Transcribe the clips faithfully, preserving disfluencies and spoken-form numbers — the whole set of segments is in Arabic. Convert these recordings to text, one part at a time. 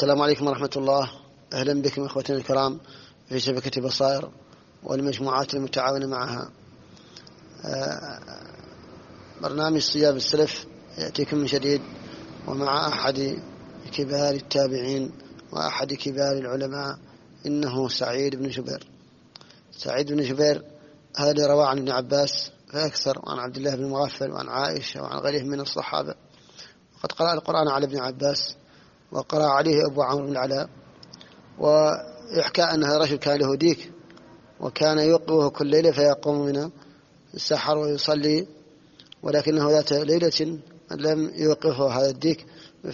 السلام عليكم ورحمة الله. أهلا بكم إخوتنا الكرام في شبكة بصائر والمجموعات المتعاونة معها. برنامج صيام السلف يأتيكم من جديد ومع أحد كبار التابعين وأحد كبار العلماء، إنه سعيد بن جبير. سعيد بن جبير هذا اللي روى عن ابن عباس فأكثر، وعن عبد الله بن مغفل وعن عائشة وعن غيرهم من الصحابة. وقد قرأ القرآن على ابن عباس وقرأ عليه أبو عمرو بن العلاء. ويحكى أن هذا الرجل كان له ديك وكان يوقظه كل ليلة فيقوم من السحر ويصلي، ولكنه ذات ليلة لم يوقفه هذا الديك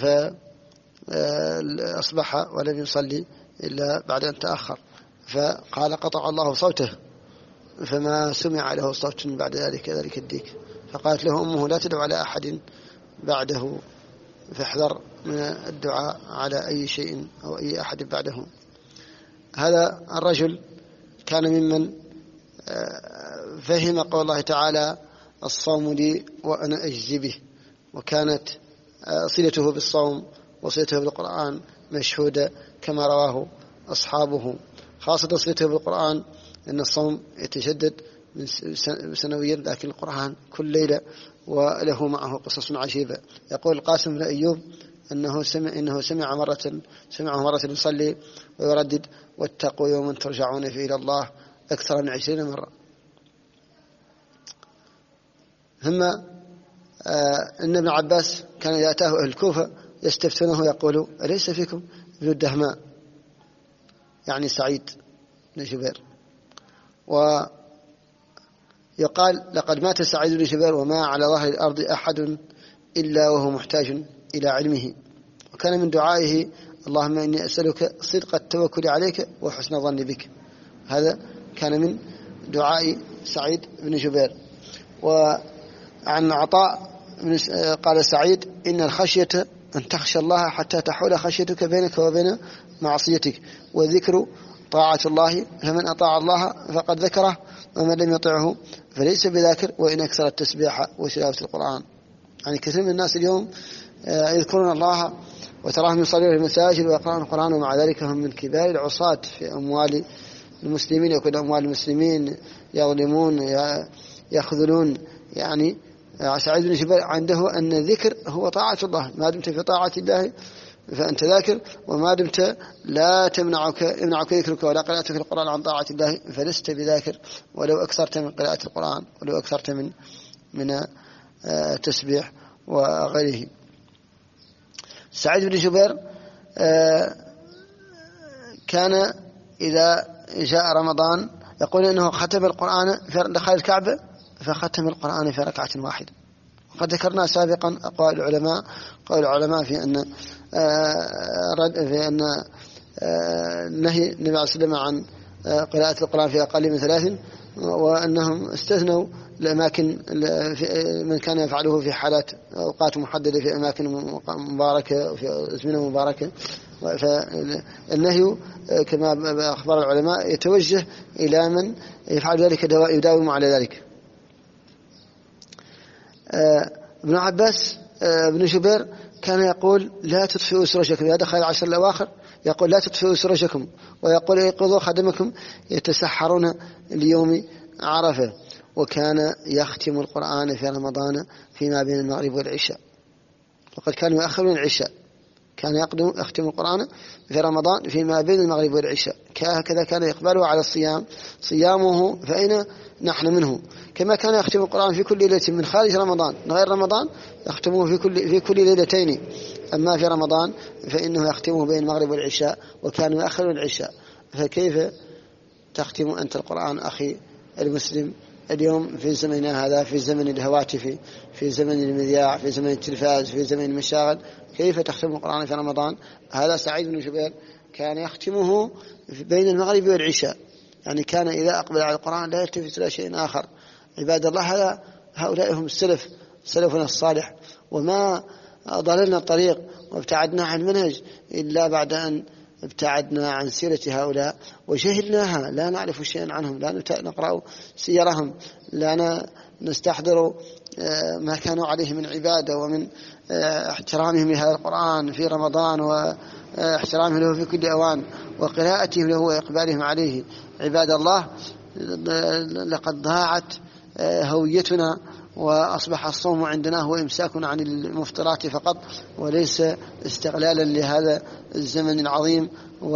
فأصبح ولم يصلي إلا بعد أن تأخر، فقال قطع الله صوته، فما سمع له صوت بعد ذلك ذلك الديك. فقالت له أمه لا تدعو على أحد بعده، فاحذر من الدعاء على أي شيء أو أي أحد بعده. هذا الرجل كان ممن فهم قول الله تعالى الصوم لي وأنا أجزي به، وكانت صلته بالصوم وصلته بالقرآن مشهودة كما رواه أصحابه، خاصة صلته بالقرآن أن الصوم يتجدد سنويا، لكن القرآن كل ليلة وله معه قصص عجيبة. يقول القاسم بن أيوب أنه سمع إنه سمع مرة سمعه مرة يصلي ويردد واتقوا يوما ترجعون فيه إلى الله أكثر من عشرين مرة. ثم آه إن ابن عباس كان إذا أتاه أهل الكوفة يستفتونه يقول أليس فيكم ابن الدهماء، يعني سعيد بن جبير. ويقال لقد مات سعيد بن جبير وما على ظهر الأرض أحد إلا وهو محتاج إلى علمه. وكان من دعائه اللهم إني أسألك صدق التوكل عليك وحسن الظن بك. هذا كان من دعاء سعيد بن جبير. وعن عطاء قال سعيد إن الخشية أن تخشى الله حتى تحول خشيتك بينك وبين معصيتك، والذكر طاعة الله، فمن أطاع الله فقد ذكره ومن لم يطعه فليس بذاكر وإن أكثر التسبيح وتلاوة القرآن. يعني كثير من الناس اليوم يذكرون الله وتراهم يصلون في المساجد ويقرأون القرآن، ومع ذلك هم من كبار العصاة في أموال المسلمين، يكون أموال المسلمين يظلمون يخذلون. يعني سعيد بن جبير عنده أن الذكر هو طاعة الله، ما دمت في طاعة الله فأنت ذاكر، وما دمت لا تمنعك يمنعك ذكرك ولا قراءتك القرآن عن طاعة الله فلست بذاكر، ولو أكثرت من قراءة القرآن ولو أكثرت من من تسبيح وغيره. سعيد بن جبير كان إذا جاء رمضان يقول إنه ختم القرآن في دخل الكعبة فختم القرآن في ركعة واحدة. وقد ذكرنا سابقا أقوال العلماء قول العلماء في أن في أن نهي النبي عليه الصلاة والسلام عن قراءة القرآن في أقل من ثلاث، وأنهم استثنوا الأماكن من كان يفعله في حالات أوقات محددة في أماكن مباركة وفي أزمنة مباركة. فالنهي كما أخبر العلماء يتوجه إلى من يفعل ذلك يداوم على ذلك. ابن عباس ابن جبير كان يقول لا تطفئوا سرجكم، إذا دخل العشر الأواخر يقول لا تطفئوا سرجكم، ويقول ايقظوا خدمكم يتسحرون اليوم عرفة. وكان يختم القرآن في رمضان فيما بين المغرب والعشاء، وقد كان يؤخر العشاء، كان يقدم يختم القرآن في رمضان فيما بين المغرب والعشاء. هكذا كان يقبله على الصيام صيامه فأين نحن منه. كما كان يختم القرآن في كل ليلة من خارج رمضان من غير رمضان يختمه في كل في كل ليلتين، أما في رمضان فإنه يختمه بين المغرب والعشاء، وكان يؤخر العشاء. فكيف تختم أنت القرآن أخي المسلم اليوم في زمننا هذا، في زمن الهواتف، في زمن المذياع، في زمن التلفاز، في زمن المشاغل، كيف تختم القرآن في رمضان؟ هذا سعيد بن جبير كان يختمه بين المغرب والعشاء، يعني كان إذا أقبل على القرآن لا يلتفت إلى شيء آخر. عباد الله هذا هؤلاء هم السلف سلفنا الصالح، وما ضللنا الطريق وابتعدنا عن المنهج إلا بعد أن ابتعدنا عن سيرة هؤلاء وجهلناها، لا نعرف شيئا عنهم، لا نقرأ سيرهم، لا نستحضر ما كانوا عليه من عبادة ومن احترامهم لهذا القرآن في رمضان احترامهم له في كل أوان وقراءتهم له وإقبالهم عليه. عباد الله، لقد ضاعت هويتنا، وأصبح الصوم عندنا هو إمساكنا عن المفطرات فقط، وليس استغلالا لهذا الزمن العظيم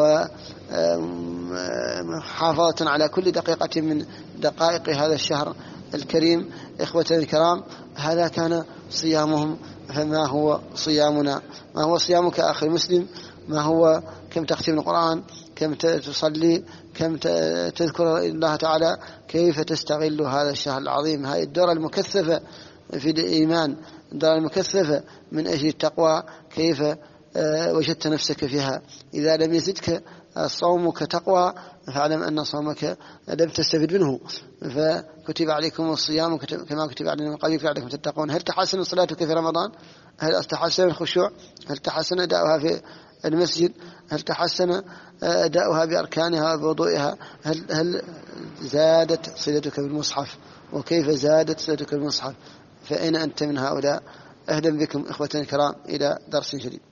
ومحافظة على كل دقيقة من دقائق هذا الشهر الكريم. إخوة الكرام، هذا كان صيامهم، فما هو صيامنا؟ ما هو صيامك أخي المسلم؟ ما هو كم تختم القرآن؟ كم تصلي؟ كم تذكر الله تعالى؟ كيف تستغل هذا الشهر العظيم؟ هذه الدورة المكثفة في الإيمان، الدورة المكثفة من أجل التقوى، كيف وجدت نفسك فيها؟ إذا لم يزدك صومك تقوى فاعلم أن صومك لم تستفد منه. فكتب عليكم الصيام كما كتب علينا من قبلكم لعلكم تتقون. هل تحسن صلاتك في رمضان؟ هل تحسن الخشوع؟ هل تحسن أداؤها في المسجد؟ هل تحسن أداؤها بأركانها وبوضوئها؟ هل, هل زادت صلتك بالمصحف؟ وكيف زادت صلتك بالمصحف؟ فأين أنت من هؤلاء؟ أهلا بكم إخوة الكرام إلى درس جديد.